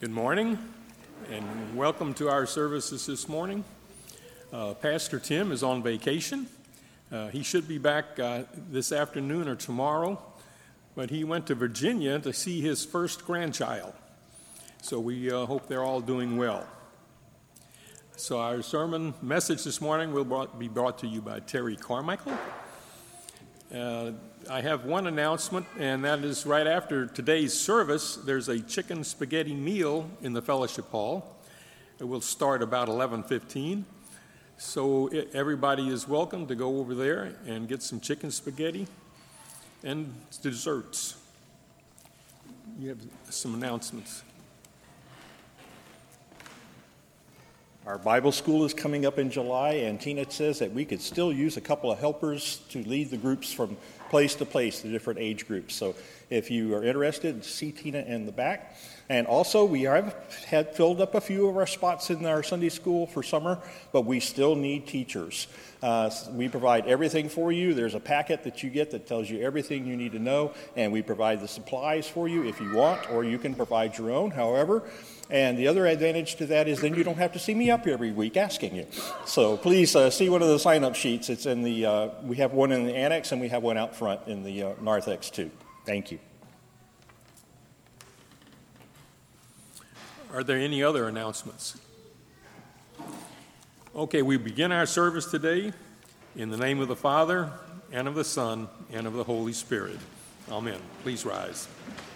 Good morning, and welcome to our services this morning. Pastor Tim is on vacation. He should be back this afternoon or tomorrow, but he went to Virginia to see his first grandchild. So we hope they're all doing well. So our sermon message this morning will be brought to you by Terry Carmichael. I have one announcement, and that is right after today's service, there's a chicken spaghetti meal in the fellowship hall. It will start about 11:15. So everybody is welcome to go over there and get some chicken spaghetti and desserts. You have some announcements. Our Bible school is coming up in July, and Tina says that we could still use a couple of helpers to lead the groups from place to place, the different age groups. So if you are interested, see Tina in the back. And also, we have had filled up a few of our spots in our Sunday school for summer, but we still need teachers. We provide everything for you. There's a packet that you get that tells you everything you need to know, and we provide the supplies for you if you want, or you can provide your own, however. And the other advantage to that is then you don't have to see me up here every week asking you. So please see one of the sign-up sheets. It's in the, we have one in the annex, and we have one out front in the narthex too. Thank you. Are there any other announcements? Okay, we begin our service today in the name of the Father, and of the Son, and of the Holy Spirit. Amen. Please rise.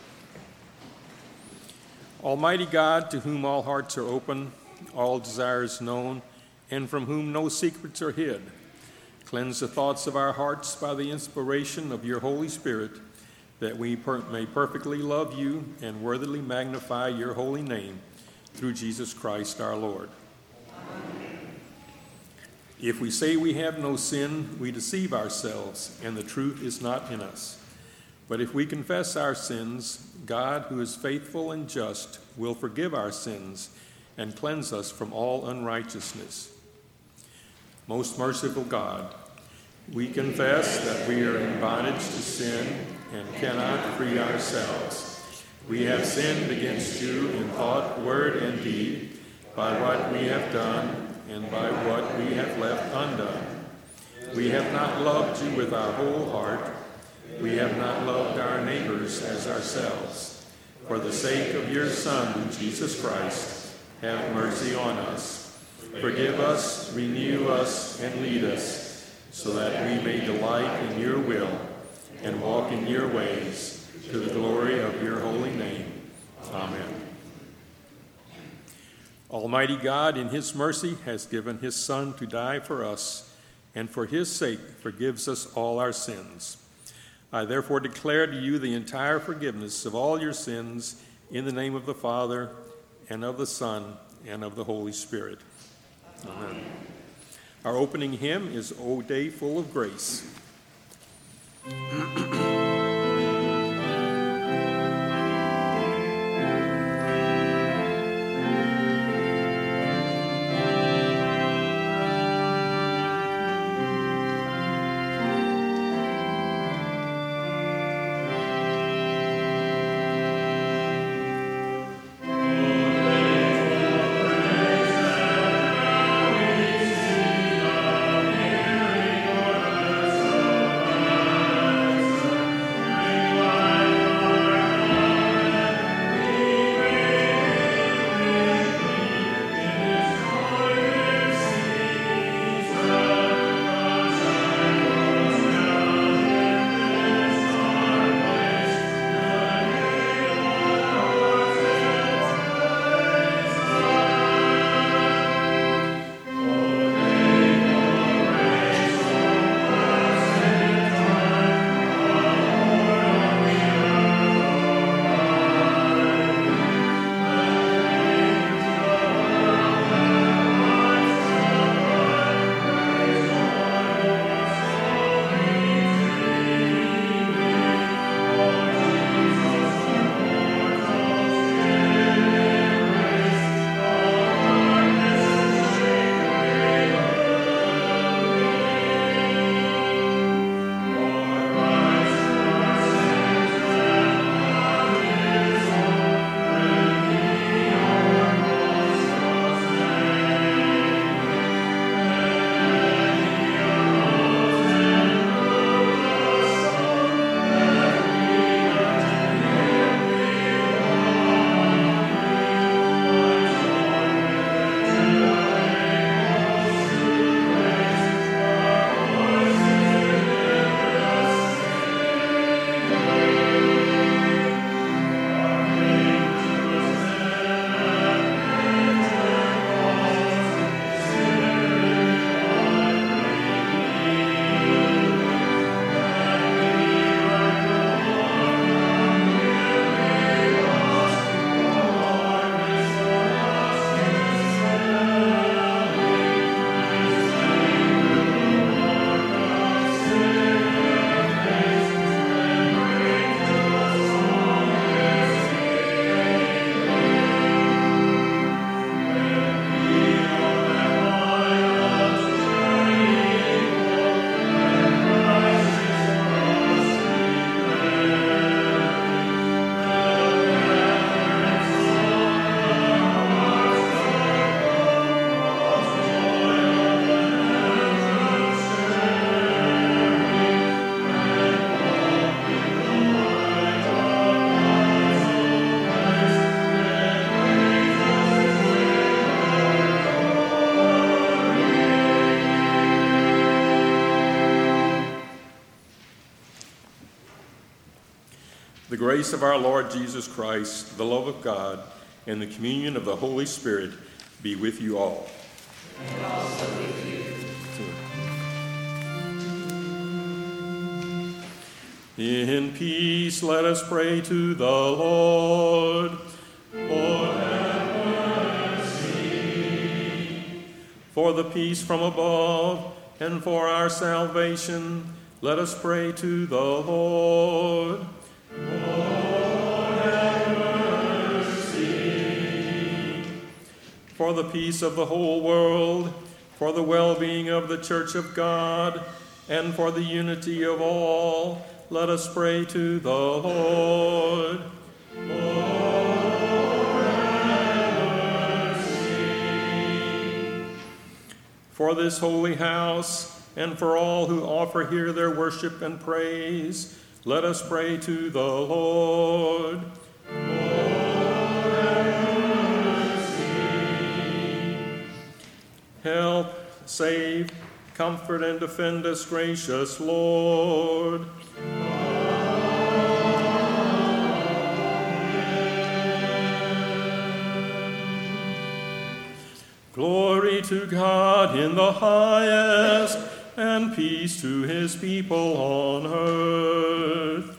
Almighty God, to whom all hearts are open, all desires known, and from whom no secrets are hid, cleanse the thoughts of our hearts by the inspiration of your Holy Spirit, that we may perfectly love you and worthily magnify your holy name, through Jesus Christ our Lord. Amen. If we say we have no sin, we deceive ourselves, and the truth is not in us. But if we confess our sins, God, who is faithful and just, will forgive our sins and cleanse us from all unrighteousness. Most merciful God, we confess that we are in bondage to sin and cannot free ourselves. We have sinned against you in thought, word, and deed, by what we have done and by what we have left undone. We have not loved you with our whole heart. We have not loved our neighbors as ourselves. For the sake of your Son, Jesus Christ, have mercy on us. Forgive us, renew us, and lead us, so that we may delight in your will and walk in your ways, to the glory of your holy name. Amen. Almighty God, in his mercy, has given his Son to die for us, and for his sake forgives us all our sins. I therefore declare to you the entire forgiveness of all your sins in the name of the Father, and of the Son, and of the Holy Spirit. Amen. Our opening hymn is O Day Full of Grace. The grace of our Lord Jesus Christ, the love of God, and the communion of the Holy Spirit be with you all. And also with you. In peace, let us pray to the Lord. Lord, have mercy. For the peace from above and for our salvation, let us pray to the Lord. Lord, have mercy. For the peace of the whole world, for the well-being of the Church of God, and for the unity of all, let us pray to the Lord. Lord, have mercy. For this holy house, and for all who offer here their worship and praise, let us pray to the Lord. Lord, have mercy. Help, save, comfort, and defend us, gracious Lord. Glory to God in the highest, and peace to his people on earth.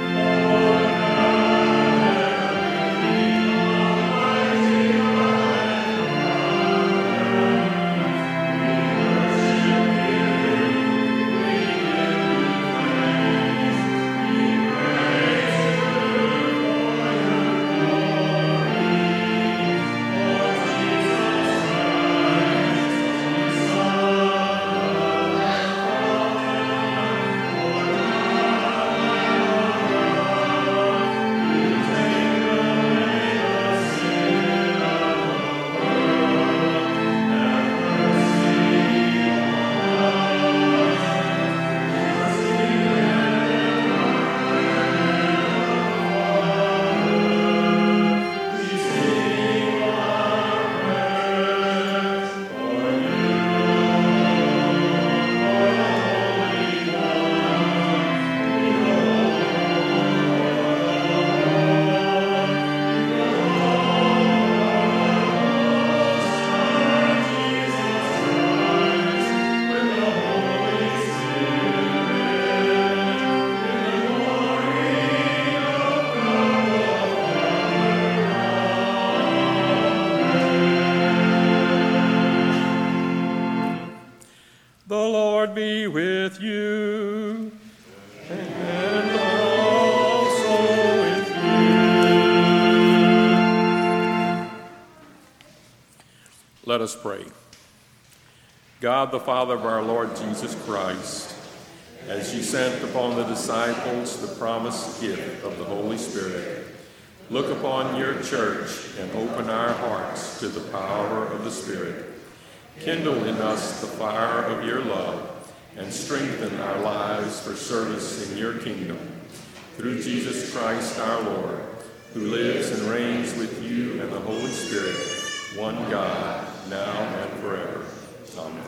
The Lord be with you, and also with you. Let us pray. God, the Father of our Lord Jesus Christ, as you sent upon the disciples the promised gift of the Holy Spirit, look upon your church and open our hearts to the power of the Spirit. Kindle in us the fire of your love and strengthen our lives for service in your kingdom. Through Jesus Christ our Lord, who lives and reigns with you and the Holy Spirit, one God, now and forever. Amen.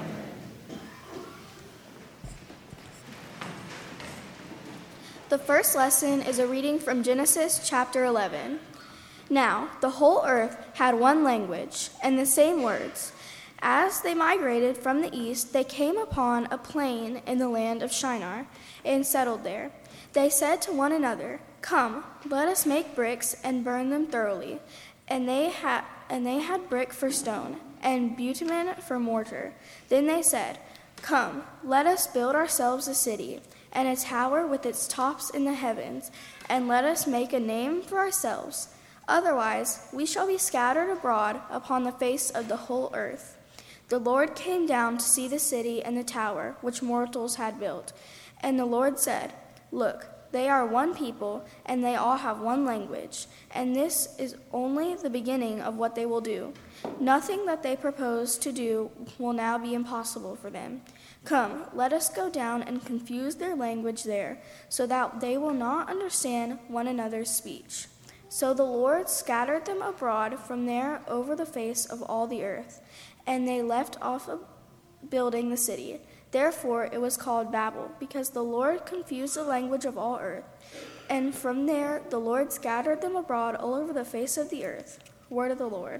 The first lesson is a reading from Genesis chapter 11. Now, the whole earth had one language and the same words. As they migrated from the east, they came upon a plain in the land of Shinar and settled there. They said to one another, "Come, let us make bricks and burn them thoroughly." And they had brick for stone and bitumen for mortar. Then they said, "Come, let us build ourselves a city and a tower with its tops in the heavens, and let us make a name for ourselves. Otherwise, we shall be scattered abroad upon the face of the whole earth." The Lord came down to see the city and the tower which mortals had built. And the Lord said, "Look, they are one people, and they all have one language, and this is only the beginning of what they will do. Nothing that they propose to do will now be impossible for them. Come, let us go down and confuse their language there, so that they will not understand one another's speech." So the Lord scattered them abroad from there over the face of all the earth, and they left off building the city. Therefore it was called Babel, because the Lord confused the language of all earth. And from there the Lord scattered them abroad all over the face of the earth. Word of the Lord.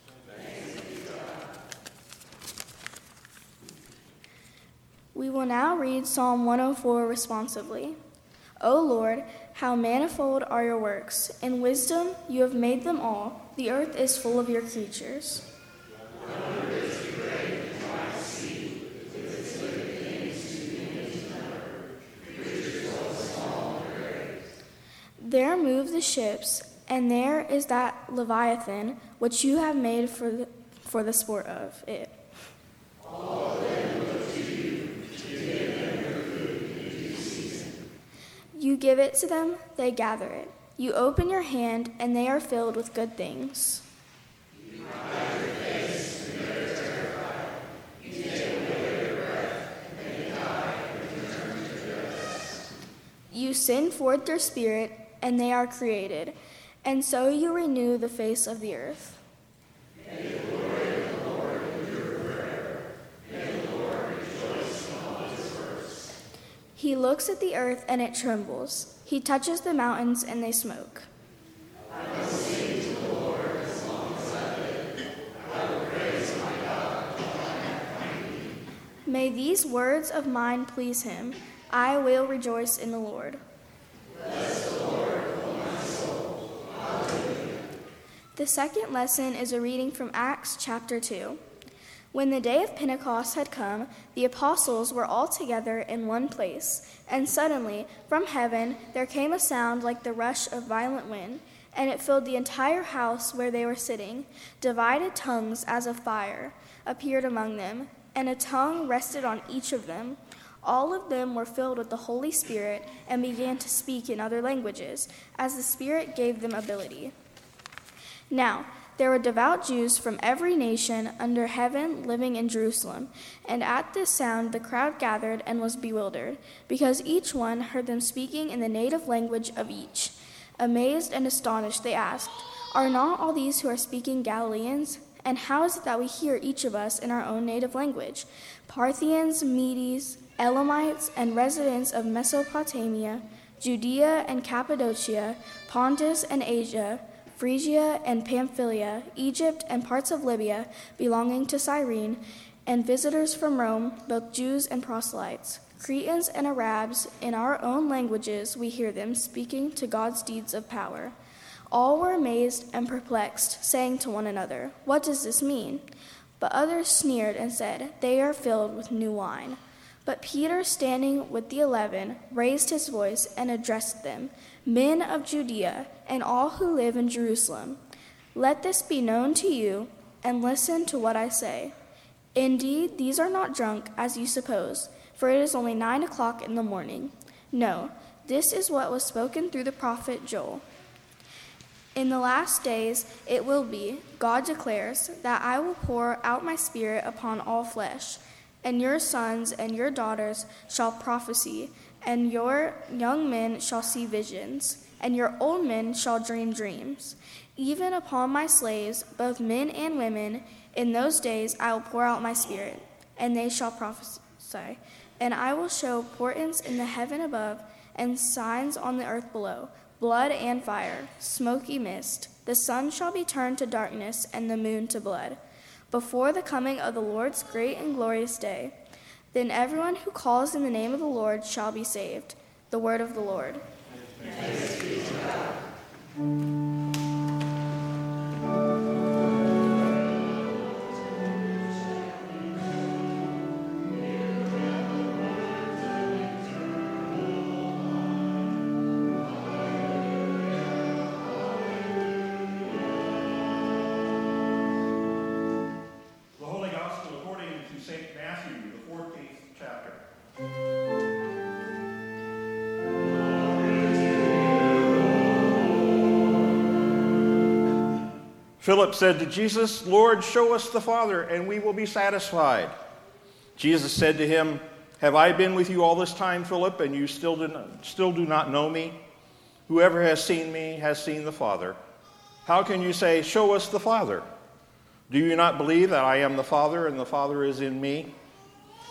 We will now read Psalm 104 responsively. O Lord, how manifold are your works! In wisdom you have made them all. The earth is full of your creatures. There move the ships, and there is that Leviathan, which you have made for the sport of it. All of them look to you to give them their food in due season. You give it to them, they gather it. You open your hand, and they are filled with good things. You hide your face, and they are terrified. You take away their breath, and they die and return to their dust. You send forth your spirit, and they are created, and so you renew the face of the earth. May the glory of the Lord endure forever. May the Lord rejoice in all his works. He looks at the earth, and it trembles. He touches the mountains, and they smoke. I will sing to the Lord as long as I live. I will praise my God while I have plenty. May these words of mine please him. I will rejoice in the Lord. Bless the Lord. The second lesson is a reading from Acts chapter 2. When the day of Pentecost had come, the apostles were all together in one place, and suddenly from heaven there came a sound like the rush of violent wind, and it filled the entire house where they were sitting. Divided tongues as of fire appeared among them, and a tongue rested on each of them. All of them were filled with the Holy Spirit and began to speak in other languages, as the Spirit gave them ability. Now, there were devout Jews from every nation under heaven living in Jerusalem, and at this sound the crowd gathered and was bewildered, because each one heard them speaking in the native language of each. Amazed and astonished, they asked, "Are not all these who are speaking Galileans? And how is it that we hear each of us in our own native language? Parthians, Medes, Elamites, and residents of Mesopotamia, Judea and Cappadocia, Pontus and Asia, Phrygia and Pamphylia, Egypt and parts of Libya belonging to Cyrene, and visitors from Rome, both Jews and proselytes, Cretans and Arabs, in our own languages we hear them speaking to God's deeds of power." All were amazed and perplexed, saying to one another, "What does this mean?" But others sneered and said, "They are filled with new wine." But Peter, standing with the 11, raised his voice and addressed them, "Men of Judea, and all who live in Jerusalem, let this be known to you, and listen to what I say. Indeed, these are not drunk, as you suppose, for it is only 9 o'clock in the morning. No, this is what was spoken through the prophet Joel. In the last days it will be, God declares, that I will pour out my Spirit upon all flesh, and your sons and your daughters shall prophesy, and your young men shall see visions, and your old men shall dream dreams. Even upon my slaves, both men and women, in those days I will pour out my Spirit, and they shall prophesy. And I will show portents in the heaven above, and signs on the earth below, blood and fire, smoky mist. The sun shall be turned to darkness, and the moon to blood, before the coming of the Lord's great and glorious day. Then everyone who calls in the name of the Lord shall be saved." The word of the Lord. Thanks be to God. Philip said to Jesus, "Lord, show us the Father, and we will be satisfied." Jesus said to him, "Have I been with you all this time, Philip, and you still do not know me? Whoever has seen me has seen the Father. How can you say, 'Show us the Father'? Do you not believe that I am the Father, and the Father is in me?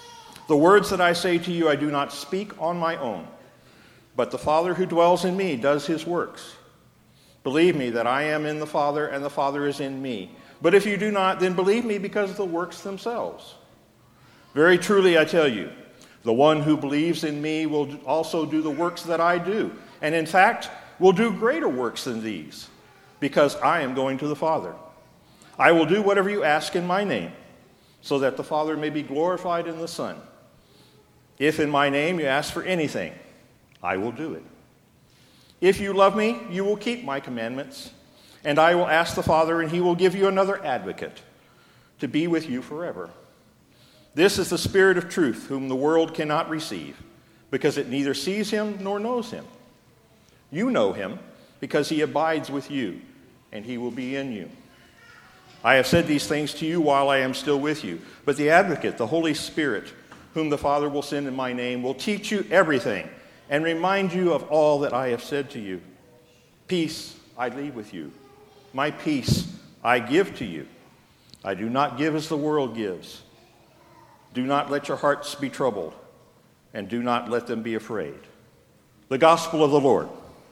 The words that I say to you I do not speak on my own, but the Father who dwells in me does his works. Believe me that I am in the Father and the Father is in me. But if you do not, then believe me because of the works themselves. Very truly I tell you, the one who believes in me will also do the works that I do, and in fact will do greater works than these, because I am going to the Father. I will do whatever you ask in my name, so that the Father may be glorified in the Son. If in my name you ask for anything, I will do it. If you love me, you will keep my commandments, and I will ask the Father, and he will give you another advocate to be with you forever. This is the Spirit of truth, whom the world cannot receive, because it neither sees him nor knows him. You know him, because he abides with you, and he will be in you. I have said these things to you while I am still with you, but the advocate, the Holy Spirit, whom the Father will send in my name, will teach you everything and remind you of all that I have said to you. Peace I leave with you. My peace I give to you. I do not give as the world gives. Do not let your hearts be troubled, and do not let them be afraid. The Gospel of the Lord.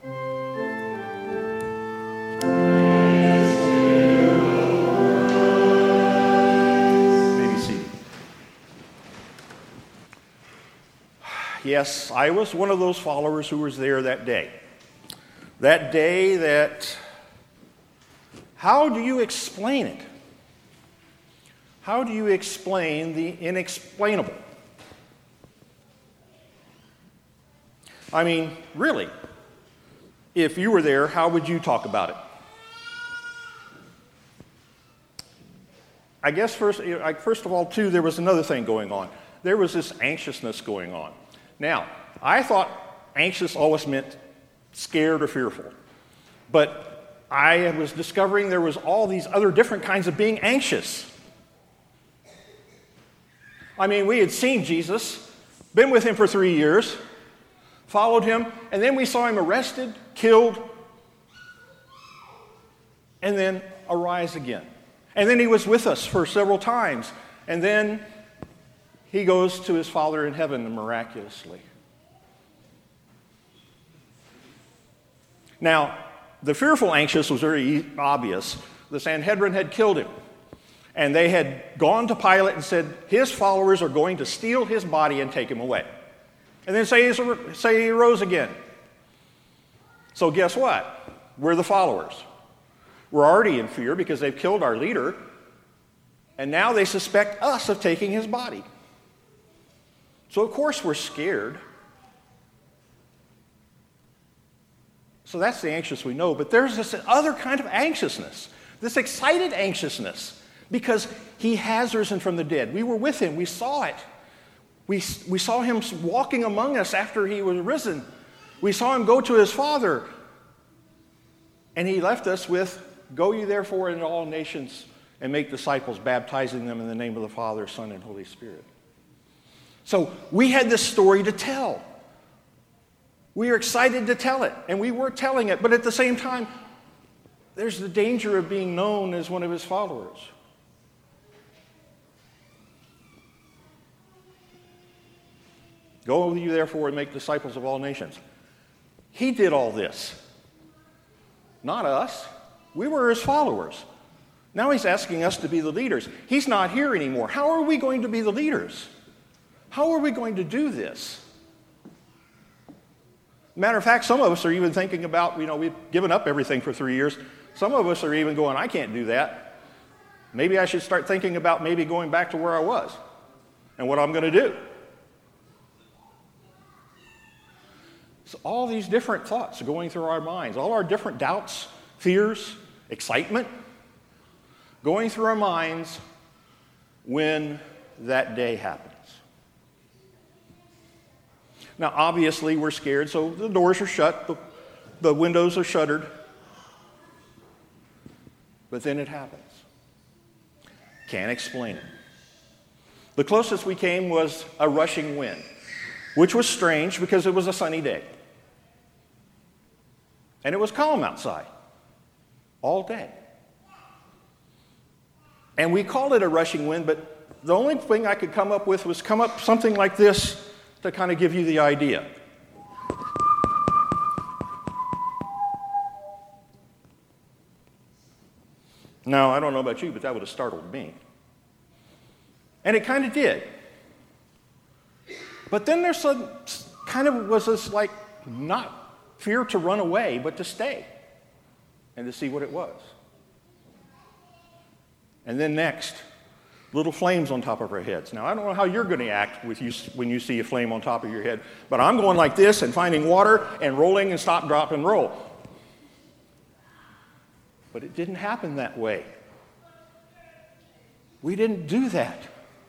Yes, I was one of those followers who was there that day. That day that, how do you explain it? How do you explain the inexplainable? I mean, really, if you were there, how would you talk about it? I guess first of all, too, there was another thing going on. There was this anxiousness going on. Now, I thought anxious always meant scared or fearful. But I was discovering there was all these other different kinds of being anxious. I mean, we had seen Jesus, been with him for 3 years, followed him, and then we saw him arrested, killed, and then arise again. And then he was with us for several times, and then he goes to his Father in heaven miraculously. Now, the fearful anxious was very obvious. The Sanhedrin had killed him. And they had gone to Pilate and said, his followers are going to steal his body and take him away. And then say he rose again. So guess what? We're the followers. We're already in fear because they've killed our leader. And now they suspect us of taking his body. So of course we're scared. So that's the anxious we know. But there's this other kind of anxiousness, this excited anxiousness, because he has risen from the dead. We were with him. We saw it. We saw him walking among us after he was risen. We saw him go to his Father. And he left us with, go ye therefore into all nations and make disciples, baptizing them in the name of the Father, Son, and Holy Spirit. So we had this story to tell. We were excited to tell it, and we were telling it, but at the same time, there's the danger of being known as one of his followers. Go you therefore and make disciples of all nations. He did all this, not us. We were his followers. Now he's asking us to be the leaders. He's not here anymore. How are we going to be the leaders? How are we going to do this? Matter of fact, some of us are even thinking about, we've given up everything for 3 years. Some of us are even going, I can't do that. Maybe I should start thinking about maybe going back to where I was and what I'm going to do. So all these different thoughts are going through our minds, all our different doubts, fears, excitement, going through our minds when that day happens. Now, obviously, we're scared, so the doors are shut, the windows are shuttered. But then it happens. Can't explain it. The closest we came was a rushing wind, which was strange because it was a sunny day. And it was calm outside all day. And we call it a rushing wind, but the only thing I could come up with was come up something like this to kind of give you the idea. Now, I don't know about you, but that would have startled me. And it kind of did. But then there's some kind of was this like not fear to run away, but to stay and to see what it was. And then next, little flames on top of our heads. Now, I don't know how you're going to act when you see a flame on top of your head, but I'm going like this and finding water and rolling and stop, drop, and roll. But it didn't happen that way. We didn't do that.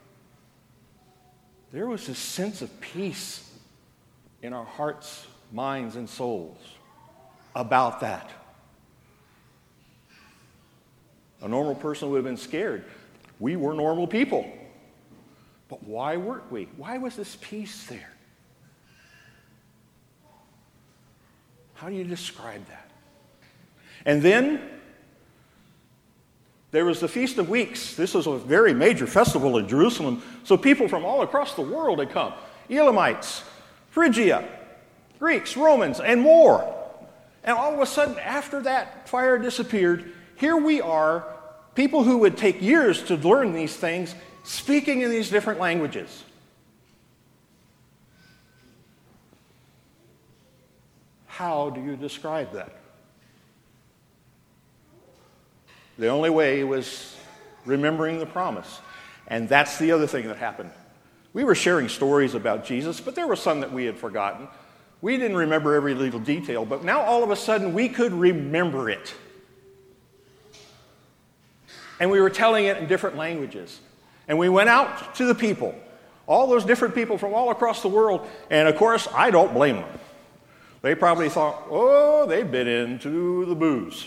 There was this sense of peace in our hearts, minds, and souls about that. A normal person would have been scared. We were normal people. But why weren't we? Why was this peace there? How do you describe that? And then there was the Feast of Weeks. This was a very major festival in Jerusalem, so people from all across the world had come. Elamites, Phrygia, Greeks, Romans, and more. And all of a sudden, after that fire disappeared, here we are, people who would take years to learn these things, speaking in these different languages. How do you describe that? The only way was remembering the promise. And that's the other thing that happened. We were sharing stories about Jesus, but there were some that we had forgotten. We didn't remember every little detail, but now all of a sudden we could remember it. And we were telling it in different languages. And we went out to the people, all those different people from all across the world. And of course, I don't blame them. They probably thought, oh, they've been into the booze.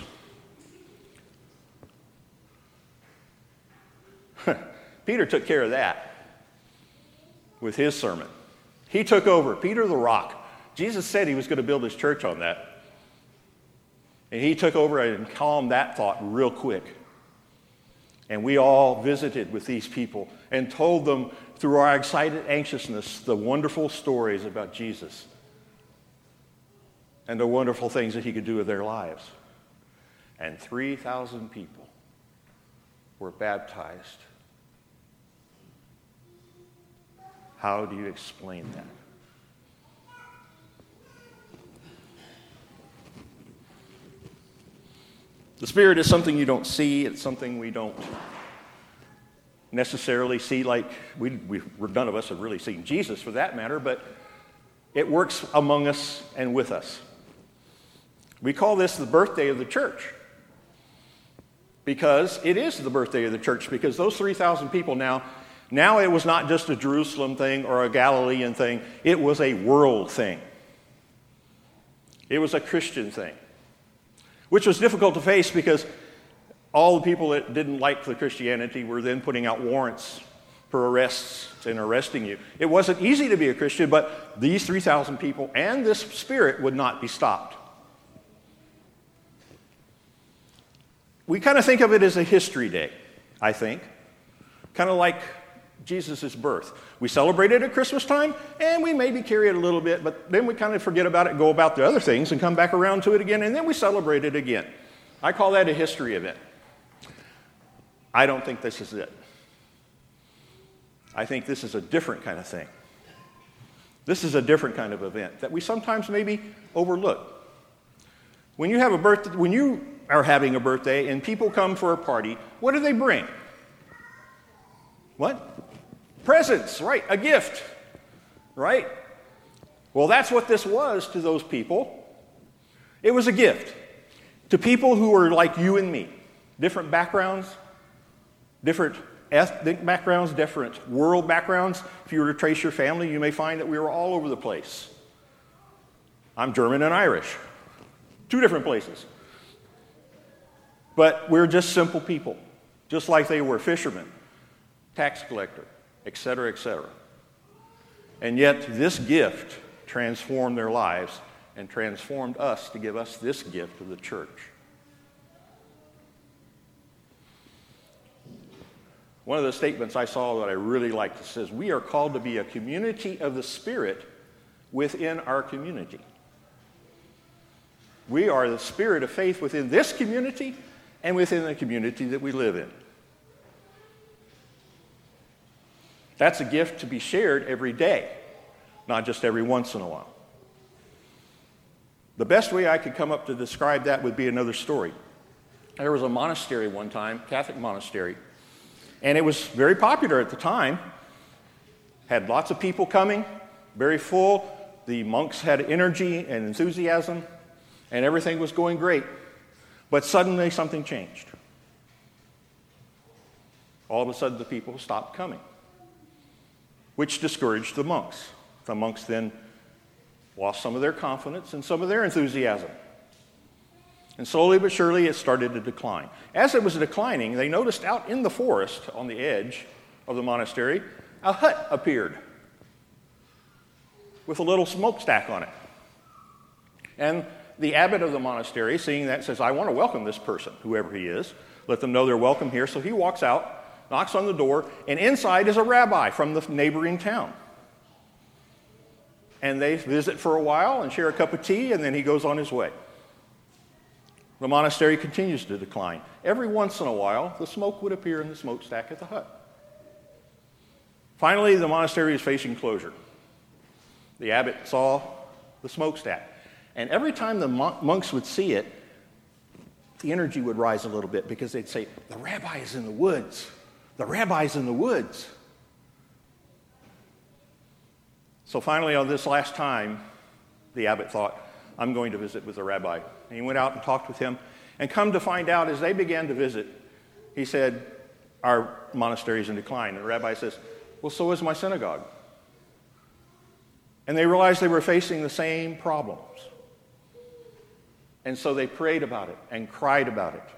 Peter took care of that with his sermon. He took over. Peter the rock. Jesus said he was going to build his church on that. And he took over and calmed that thought real quick. And we all visited with these people and told them through our excited anxiousness the wonderful stories about Jesus and the wonderful things that he could do with their lives. And 3,000 people were baptized. How do you explain that? The Spirit is something you don't see. It's something we don't necessarily see like none of us have really seen Jesus for that matter, but it works among us and with us. We call this the birthday of the church because it is the birthday of the church because those 3,000 people now it was not just a Jerusalem thing or a Galilean thing. It was a world thing. It was a Christian thing, which was difficult to face because all the people that didn't like the Christianity were then putting out warrants for arrests and arresting you. It wasn't easy to be a Christian, but these 3,000 people and this Spirit would not be stopped. We kind of think of it as a history day, I think. Kind of like Jesus' birth. We celebrate it at Christmas time, and we maybe carry it a little bit, but then we kind of forget about it and go about the other things and come back around to it again, and then we celebrate it again. I call that a history event. I don't think this is it. I think this is a different kind of thing. This is a different kind of event that we sometimes maybe overlook. When you are having a birthday and people come for a party, what do they bring? What? Presents, right? A gift, right? Well, that's what this was to those people. It was a gift to people who were like you and me, different backgrounds, different ethnic backgrounds, different world backgrounds. If you were to trace your family, you may find that we were all over the place. I'm German and Irish, 2 different places. But we're just simple people, just like they were fishermen, tax collector, etc., etc. And yet this gift transformed their lives and transformed us to give us this gift of the church. One of the statements I saw that I really liked, it says, we are called to be a community of the Spirit within our community. We are the spirit of faith within this community and within the community that we live in. That's a gift to be shared every day, not just every once in a while. The best way I could come up to describe that would be another story. There was a monastery one time, Catholic monastery, and it was very popular at the time. Had lots of people coming, very full. The monks had energy and enthusiasm, and everything was going great. But suddenly something changed. All of a sudden the people stopped coming, which discouraged the monks. The monks then lost some of their confidence and some of their enthusiasm. And slowly but surely it started to decline. As it was declining, they noticed out in the forest on the edge of the monastery, a hut appeared with a little smokestack on it. And the abbot of the monastery, seeing that, says, I want to welcome this person, whoever he is. Let them know they're welcome here. So he walks out, knocks on the door, and inside is a rabbi from the neighboring town. And they visit for a while and share a cup of tea, and then he goes on his way. The monastery continues to decline. Every once in a while, the smoke would appear in the smokestack at the hut. Finally, the monastery is facing closure. The abbot saw the smokestack. And every time the monks would see it, the energy would rise a little bit because they'd say, the rabbi is in the woods. The rabbi's in the woods. So finally, on this last time, the abbot thought, I'm going to visit with the rabbi. And he went out and talked with him. And come to find out, as they began to visit, he said, our monastery is in decline. And the rabbi says, well, so is my synagogue. And they realized they were facing the same problems. And so they prayed about it and cried about it.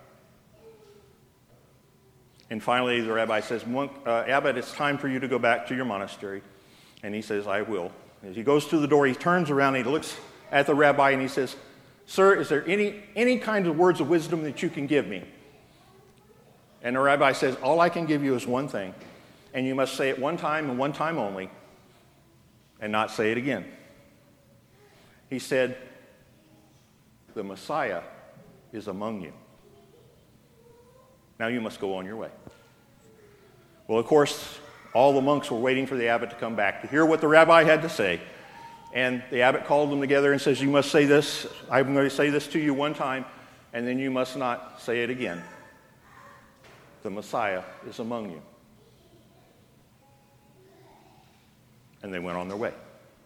And finally, the rabbi says, Abbot, it's time for you to go back to your monastery. And he says, I will. As he goes to the door, he turns around and he looks at the rabbi and he says, Sir, is there any kind of words of wisdom that you can give me? And the rabbi says, all I can give you is one thing, and you must say it one time and one time only, and not say it again. He said, the Messiah is among you. Now you must go on your way. Well, of course, all the monks were waiting for the abbot to come back to hear what the rabbi had to say. And the abbot called them together and says, you must say this. I'm going to say this to you one time, and then you must not say it again. The Messiah is among you. And they went on their way.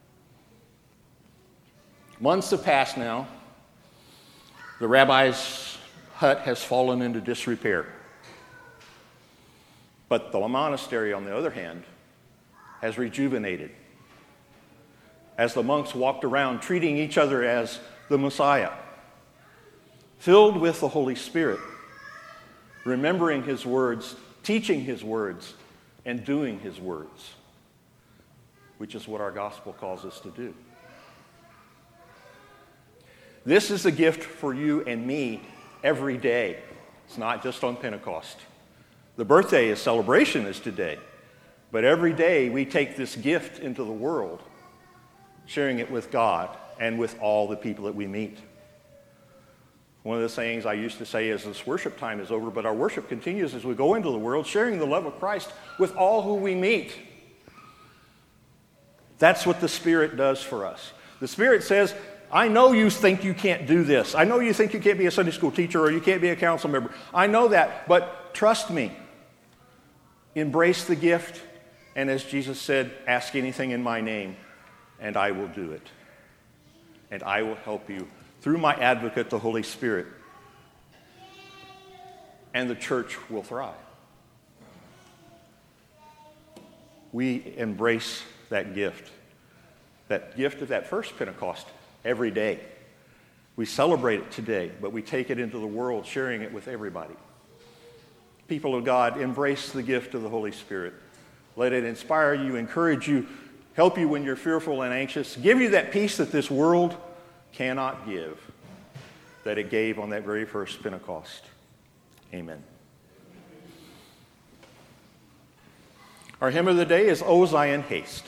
Months have passed now. The rabbi's hut has fallen into disrepair. But the monastery, on the other hand, has rejuvenated. As the monks walked around treating each other as the Messiah, filled with the Holy Spirit, remembering his words, teaching his words, and doing his words, which is what our gospel calls us to do. This is a gift for you and me every day. It's not just on Pentecost. The birthday celebration is today, but every day we take this gift into the world, sharing it with God and with all the people that we meet. One of the sayings I used to say is this worship time is over, but our worship continues as we go into the world, sharing the love of Christ with all who we meet. That's what the Spirit does for us. The Spirit says, I know you think you can't do this. I know you think you can't be a Sunday school teacher or you can't be a council member. I know that, but trust me. Embrace the gift, and as Jesus said, ask anything in my name, and I will do it. And I will help you through my advocate, the Holy Spirit. And the church will thrive. We embrace that gift of that first Pentecost every day. We celebrate it today, but we take it into the world, sharing it with everybody. People of God, embrace the gift of the Holy Spirit. Let it inspire you, encourage you, help you when you're fearful and anxious, give you that peace that this world cannot give, that it gave on that very first Pentecost. Amen. Our hymn of the day is O Zion, Haste.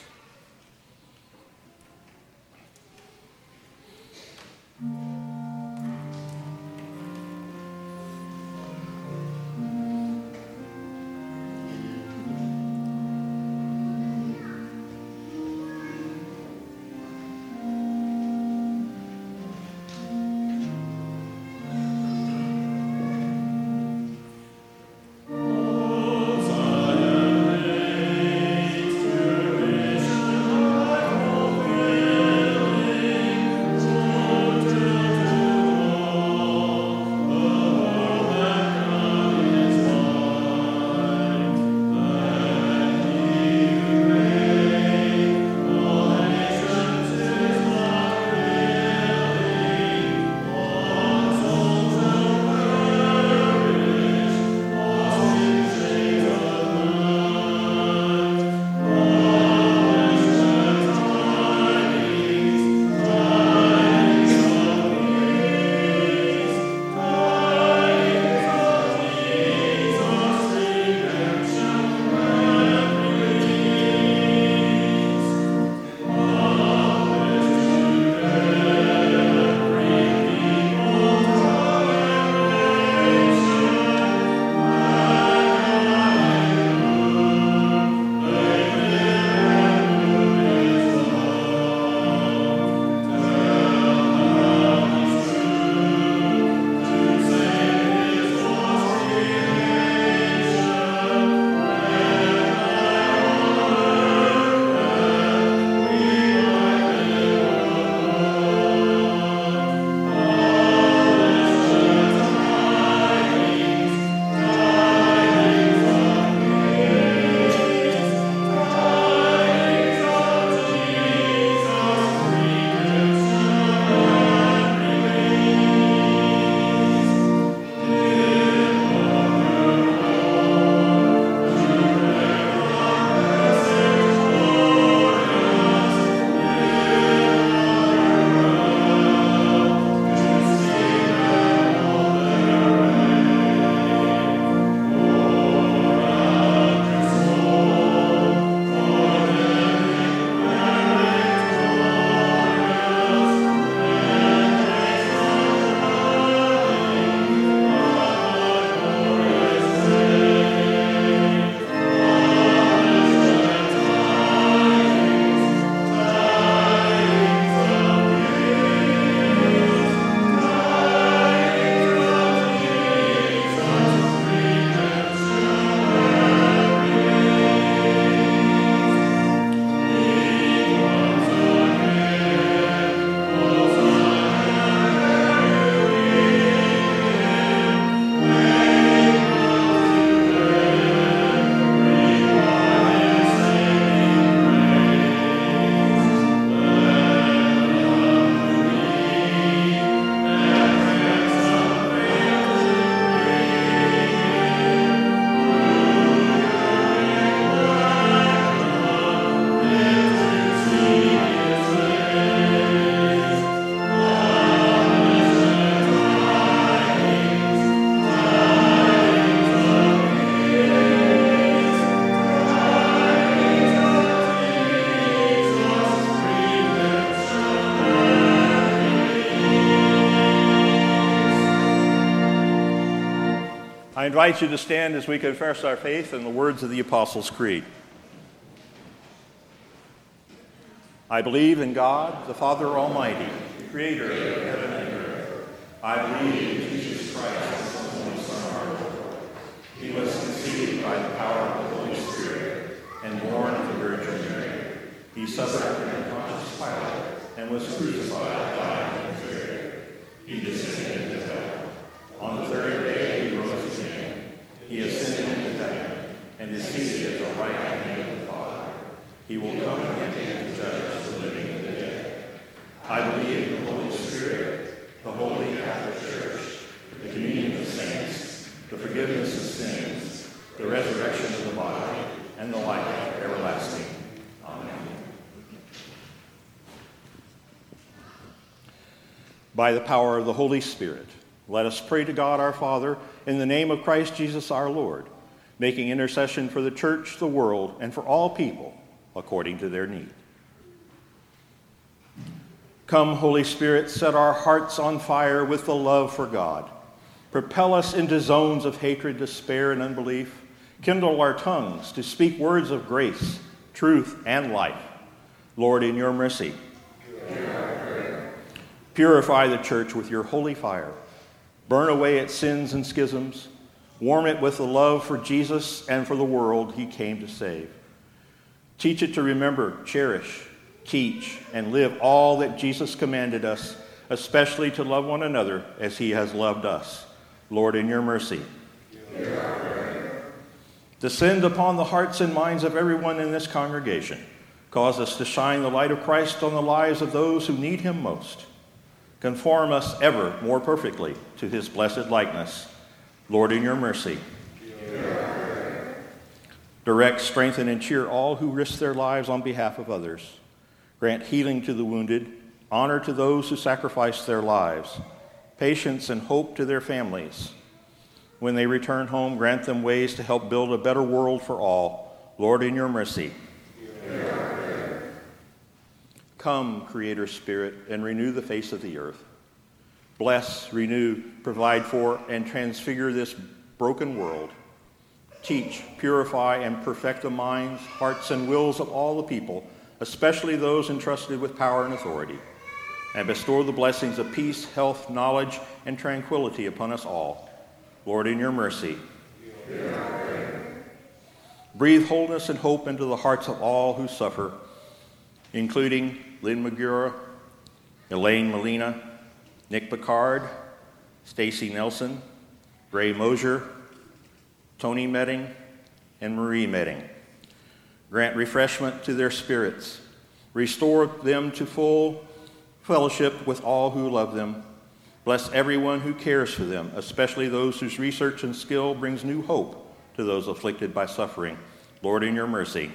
I invite you to stand as we confess our faith in the words of the Apostles' Creed. I believe in God, the Father Almighty, creator of heaven and earth. I believe in Jesus Christ, the Holy Son, our Lord. He was conceived by the power of the Holy Spirit and born of the Virgin Mary. He suffered under Pontius Pilate and was crucified, died, and buried. He descended into hell. On the third day he rose again. He ascended into heaven and is seated at the right hand of the Father. He will come again to judge the living and the dead. I believe in the Holy Spirit, the Holy Catholic Church, the communion of saints, the forgiveness of sins, the resurrection of the body, and the life everlasting. Amen. By the power of the Holy Spirit, let us pray to God our Father in the name of Christ Jesus our Lord. making intercession for the church, the world, and for all people according to their need. Come, Holy Spirit, set our hearts on fire with the love for God. Propel us into zones of hatred, despair, and unbelief. Kindle our tongues to speak words of grace, truth, and life. Lord, in your mercy, purify the church with your holy fire. Burn away its sins and schisms. Warm it with the love for Jesus and for the world he came to save. Teach it to remember, cherish, teach, and live all that Jesus commanded us, especially to love one another as he has loved us. Lord, in your mercy, descend upon the hearts and minds of everyone in this congregation. Cause us to shine the light of Christ on the lives of those who need him most. Conform us ever more perfectly to his blessed likeness. Lord, in your mercy, direct, strengthen, and cheer all who risk their lives on behalf of others. Grant healing to the wounded, honor to those who sacrifice their lives, patience and hope to their families. When they return home, grant them ways to help build a better world for all. Lord, in your mercy. Come, Creator Spirit, and renew the face of the earth. Bless, renew, provide for, and transfigure this broken world. Teach, purify, and perfect the minds, hearts, and wills of all the people, especially those entrusted with power and authority, and bestow the blessings of peace, health, knowledge, and tranquility upon us all. Lord, in your mercy. Breathe wholeness and hope into the hearts of all who suffer, including Lynn Magura, Elaine Molina, Nick Picard, Stacy Nelson, Ray Mosier, Tony Medding, and Marie Medding. Grant refreshment to their spirits. Restore them to full fellowship with all who love them. Bless everyone who cares for them, especially those whose research and skill brings new hope to those afflicted by suffering. Lord, in your mercy.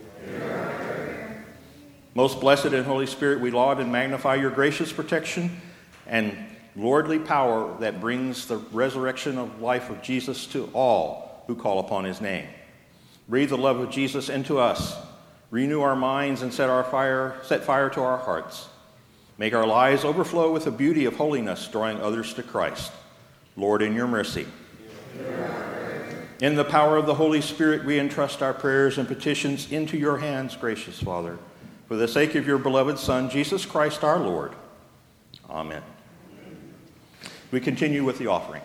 Most blessed and Holy Spirit, we laud and magnify your gracious protection and lordly power that brings the resurrection of life of Jesus to all who call upon his name. Breathe the love of Jesus into us. Renew our minds and set fire to our hearts. Make our lives overflow with the beauty of holiness, drawing others to Christ. Lord, in your mercy. In the power of the Holy Spirit, we entrust our prayers and petitions into your hands, gracious Father, for the sake of your beloved Son, Jesus Christ our Lord. Amen. We continue with the offering.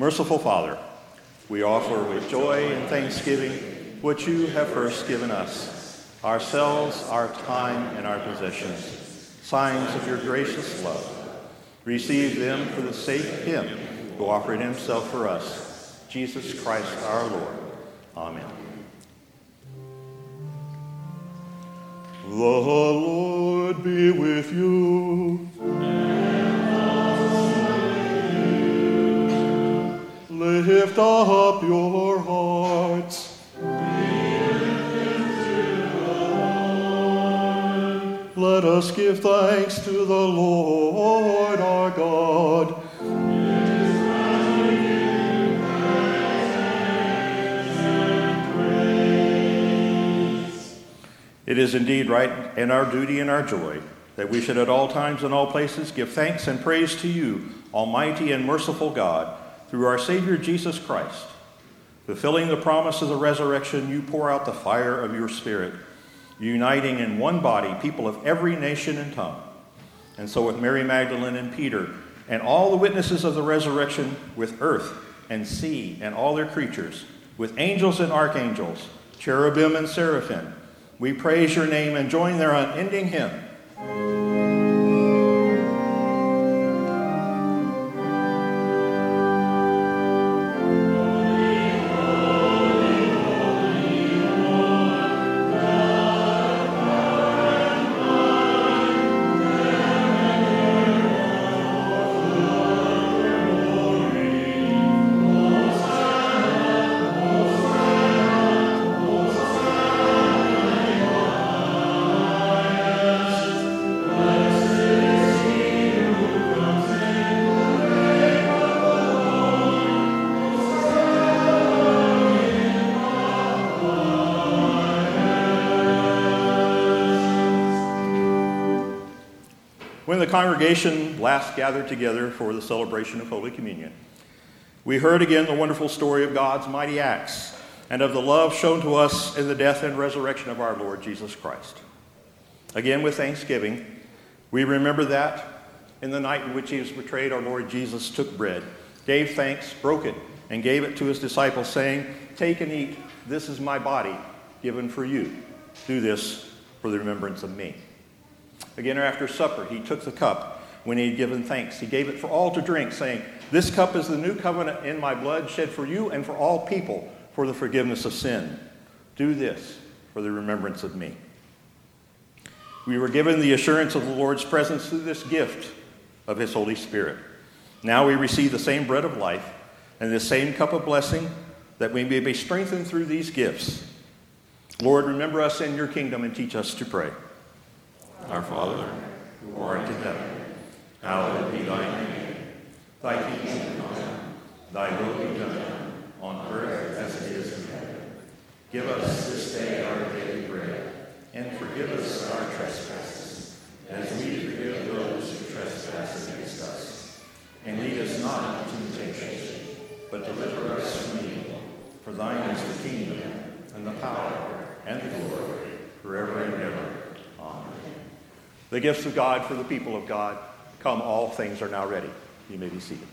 Merciful Father, we offer with joy and thanksgiving what you have first given us, ourselves, our time, and our possessions, signs of your gracious love. Receive them for the sake of him who offered himself for us, Jesus Christ our Lord. Amen. The Lord be with you. Lift up your hearts. Let us give thanks to the Lord our God. It is indeed right and our duty and our joy that we should at all times and all places give thanks and praise to you, Almighty and merciful God, through our Savior Jesus Christ. Fulfilling the promise of the resurrection, you pour out the fire of your Spirit, uniting in one body people of every nation and tongue. And so with Mary Magdalene and Peter and all the witnesses of the resurrection, with earth and sea and all their creatures, with angels and archangels, cherubim and seraphim, we praise your name and join their unending hymn. When the congregation last gathered together for the celebration of Holy Communion, we heard again the wonderful story of God's mighty acts and of the love shown to us in the death and resurrection of our Lord Jesus Christ. Again, with thanksgiving, we remember that in the night in which he was betrayed, our Lord Jesus took bread, gave thanks, broke it, and gave it to his disciples, saying, "Take and eat. This is my body given for you. Do this for the remembrance of me." Again, after supper, he took the cup. When he had given thanks, he gave it for all to drink, saying, "This cup is the new covenant in my blood, shed for you and for all people for the forgiveness of sin. Do this for the remembrance of me." We were given the assurance of the Lord's presence through this gift of his Holy Spirit. Now we receive the same bread of life and the same cup of blessing, that we may be strengthened through these gifts. Lord, remember us in your kingdom and teach us to pray. Our Father, who art in heaven, hallowed be thy name. Thy kingdom come, thy will be done, on earth as it is in heaven. Give us this day our daily bread, and forgive us our trespasses, as we forgive those who trespass against us. And lead us not into temptation, but deliver us from evil. For thine is the kingdom, and the power, and the glory, forever and ever. Amen. The gifts of God for the people of God. Come, all things are now ready. You may be seated.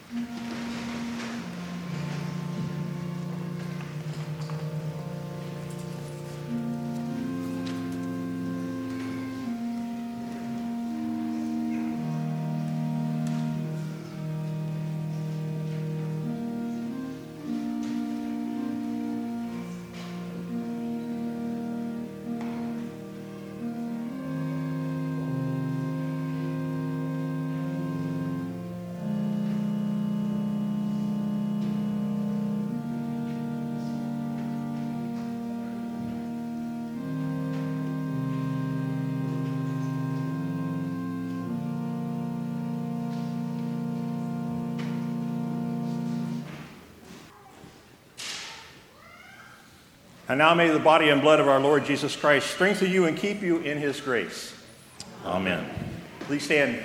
And now may the body and blood of our Lord Jesus Christ strengthen you and keep you in his grace. Amen. Please stand.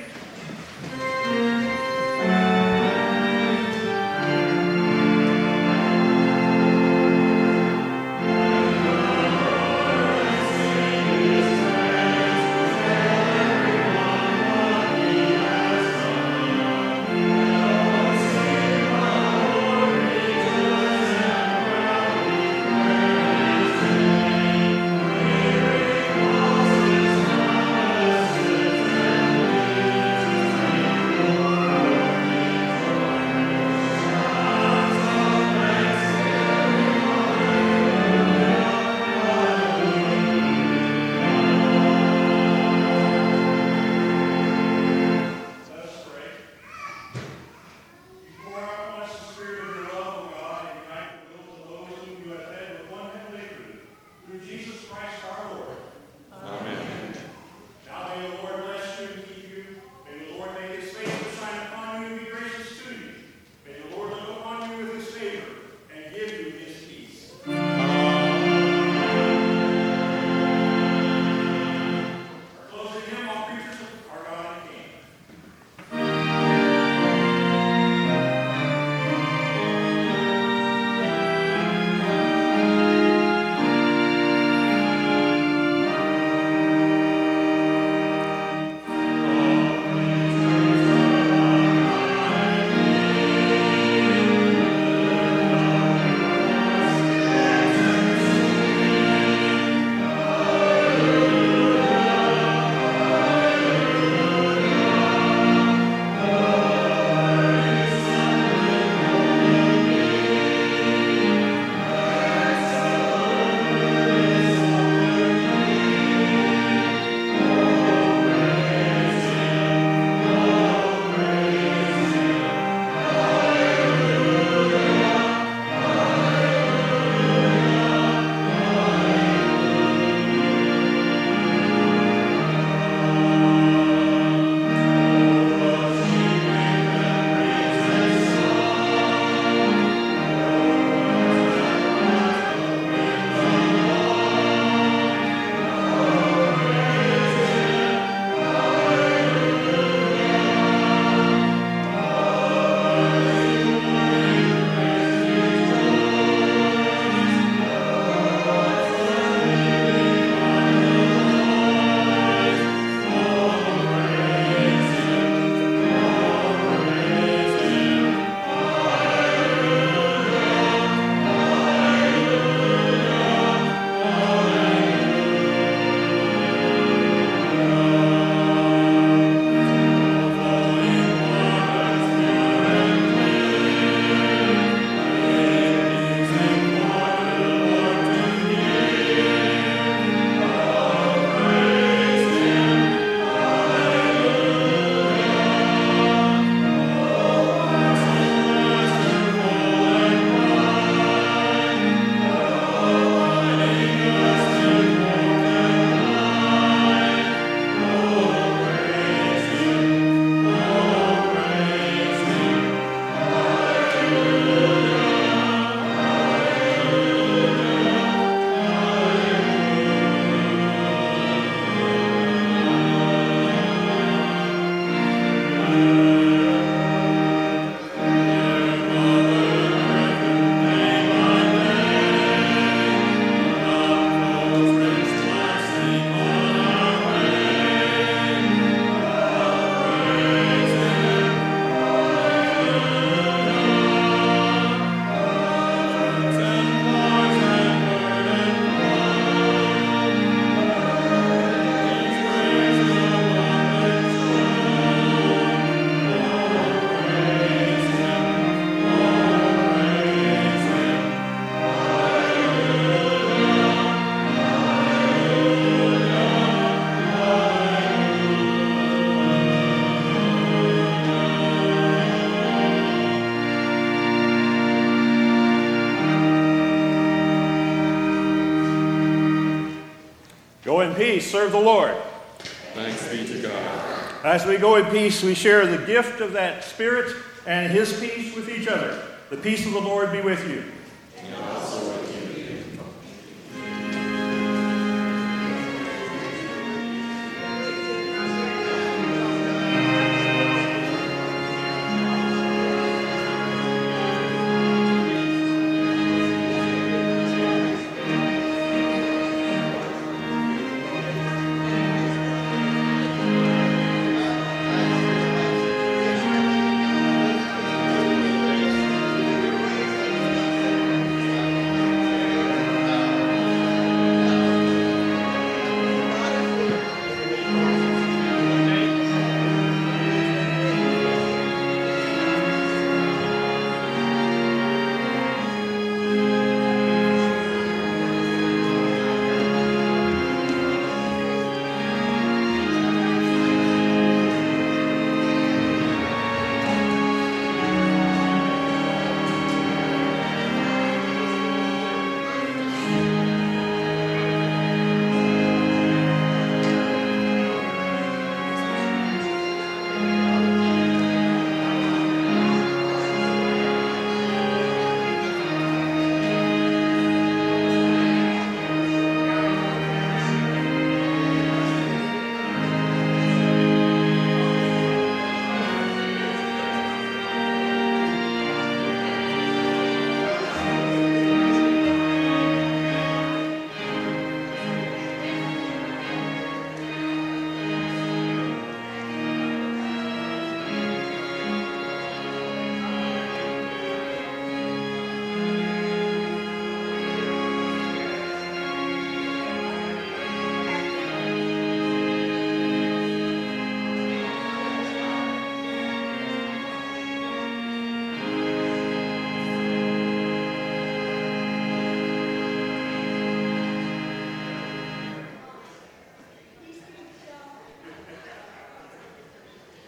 peace serve the Lord. Thanks be to God. As we go in peace, we share the gift of that Spirit and His peace with each other. The peace of the Lord be with you. And also